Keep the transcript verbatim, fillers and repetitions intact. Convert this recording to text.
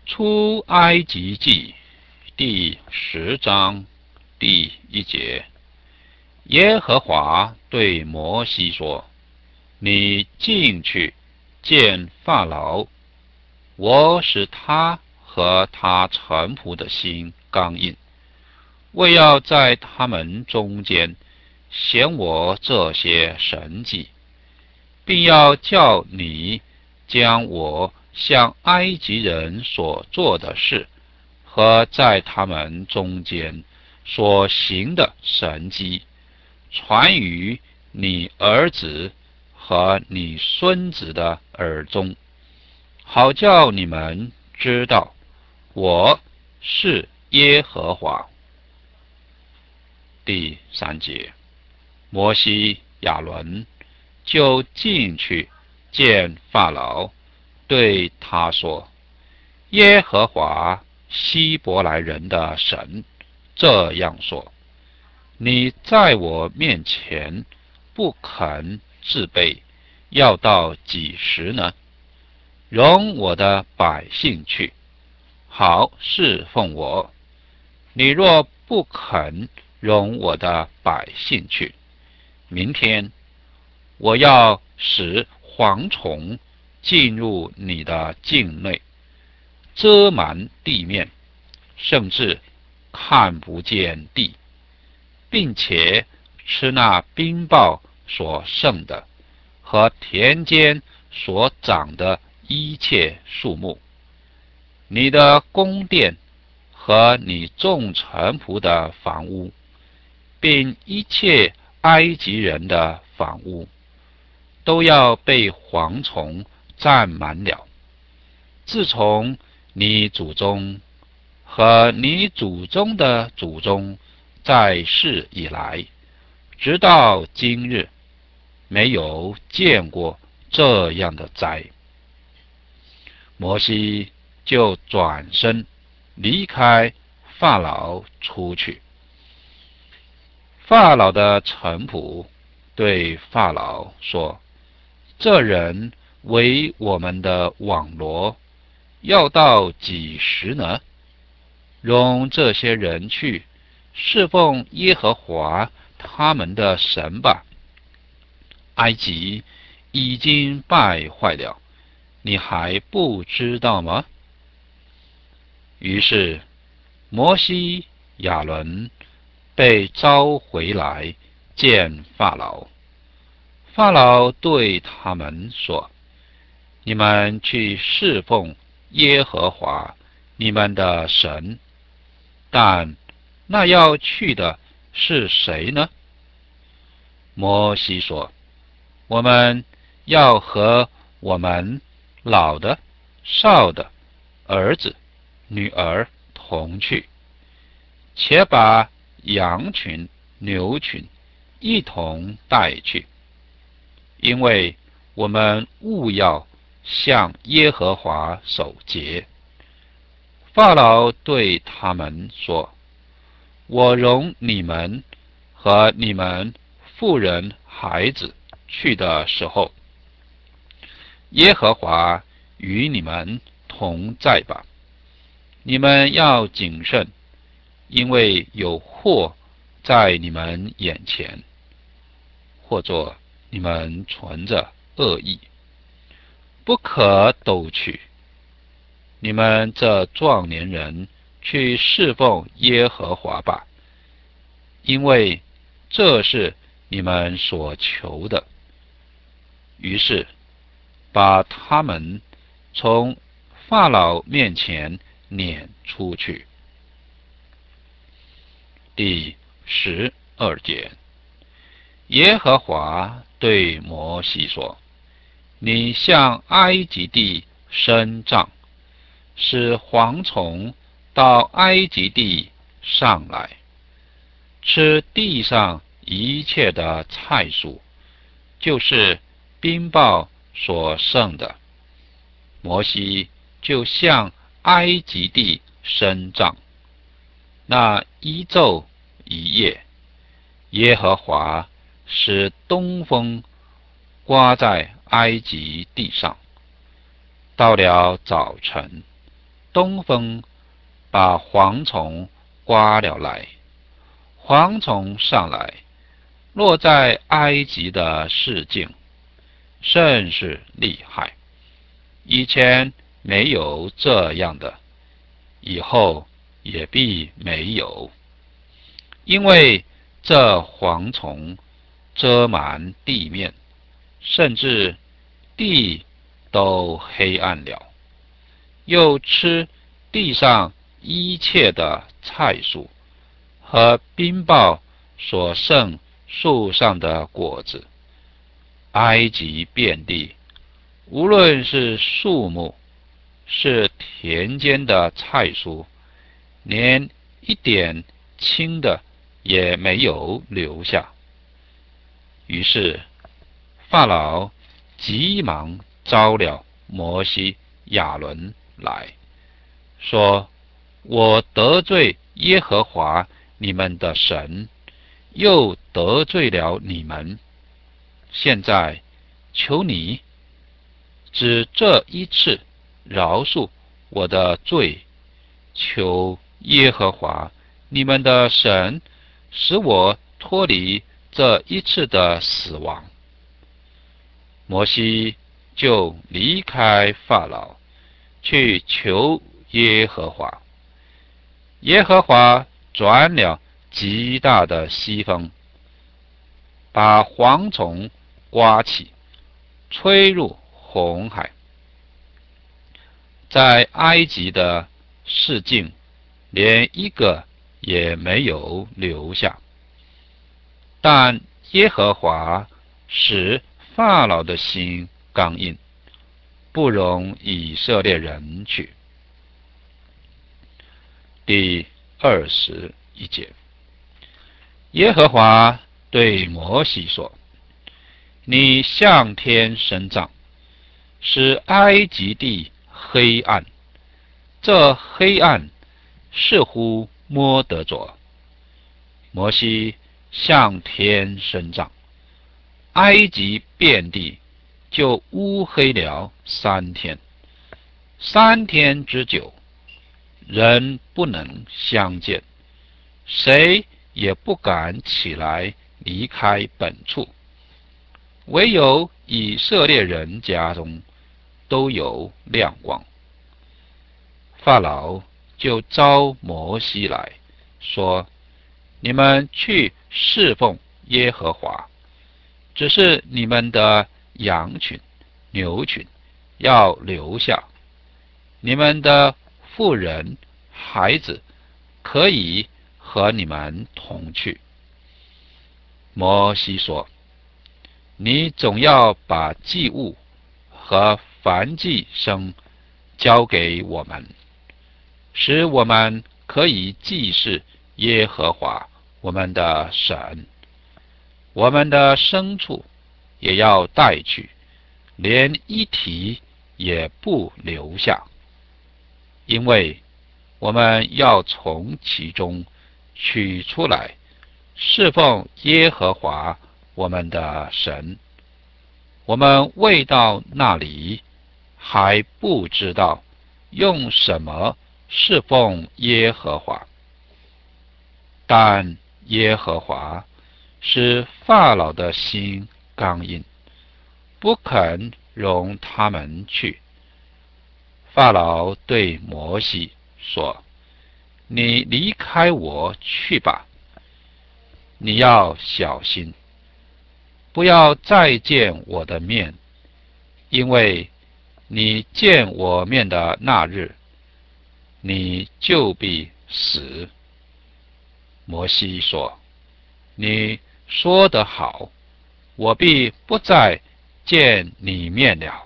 出埃及记第十章第一节，耶和华对摩西说：你进去见法老，我使他和他臣仆的心刚硬，为要在他们中间显我这些神迹，并要叫你将我向埃及人所做的事和在他们中间所行的神迹传于你儿子和你孙子的耳中，好叫你们知道我是耶和华。第三节，摩西、亚伦就进去见法老，对他说：耶和华希伯来人的神这样说：你在我面前不肯自卑，要到几时呢？容我的百姓去，好侍奉我。你若不肯容我的百姓去，明天我要使蝗虫进入你的境内，遮满地面，甚至看不见地，并且吃那冰雹所剩的和田间所长的一切树木。你的宫殿和你众臣仆的房屋，并一切埃及人的房屋，都要被蝗虫占满了。自从你祖宗和你祖宗的祖宗在世以来，直到今日，没有见过这样的灾。摩西就转身离开法老出去。法老的臣仆对法老说：这人为我们的网罗，要到几时呢？容这些人去侍奉耶和华他们的神吧。埃及已经败坏了，你还不知道吗？于是摩西、亚伦被召回来见法老。法老对他们说：你们去侍奉耶和华你们的神，但那要去的是谁呢？摩西说：我们要和我们老的、少的、儿子、女儿同去，且把羊群、牛群一同带去，因为我们务要向耶和华守节。法老对他们说：我容你们和你们妇人孩子去的时候，耶和华与你们同在吧。你们要谨慎，因为有祸在你们眼前，或作你们存着恶意，不可都去。你们这壮年人去侍奉耶和华吧，因为这是你们所求的。于是把他们从法老面前撵出去。第十二节，耶和华对摩西说：你向埃及地伸杖，使蝗虫到埃及地上来，吃地上一切的菜蔬，就是冰雹所剩的。摩西就向埃及地伸杖，那一昼一夜，耶和华使东风刮在埃及地上。到了早晨， 东风把蝗虫刮了来，蝗虫上来，落在埃及的市境，甚是厉害。以前没有这样的，以后也必没有，因为这蝗虫遮满地面，甚至地都黑暗了，又吃地上一切的菜蔬和冰雹所剩树上的果子。埃及遍地，无论是树木，是田间的菜蔬，连一点青的也没有留下。于是法老急忙招了摩西、亚伦来，说：我得罪耶和华你们的神，又得罪了你们。现在求你只这一次饶恕我的罪，求耶和华你们的神使我脱离这一次的死亡。摩西就离开法老，去求耶和华。耶和华转了极大的西风，把蝗虫刮起，吹入红海，在埃及的市境连一个也没有留下。但耶和华使法老的心刚硬，不容以色列人去。第二十一节，耶和华对摩西说：你向天伸杖，使埃及地黑暗，这黑暗似乎摸得着。摩西向天伸杖，埃及遍地就乌黑了三天，三天之久，人不能相见，谁也不敢起来离开本处，唯有以色列人家中都有亮光。法老就召摩西来说：你们去侍奉耶和华，只是你们的羊群、牛群要留下，你们的妇人、孩子可以和你们同去。摩西说：你总要把祭物和燔祭牲交给我们，使我们可以祭祀耶和华我们的神。我们的牲畜也要带去，连一蹄也不留下，因为我们要从其中取出来，侍奉耶和华我们的神。我们未到那里，还不知道用什么侍奉耶和华。但耶和华使法老的心刚硬，不肯容他们去。法老对摩西说：你离开我去吧，你要小心，不要再见我的面，因为你见我面的那日，你就必死。摩西说：你说得好，我必不再见你面了。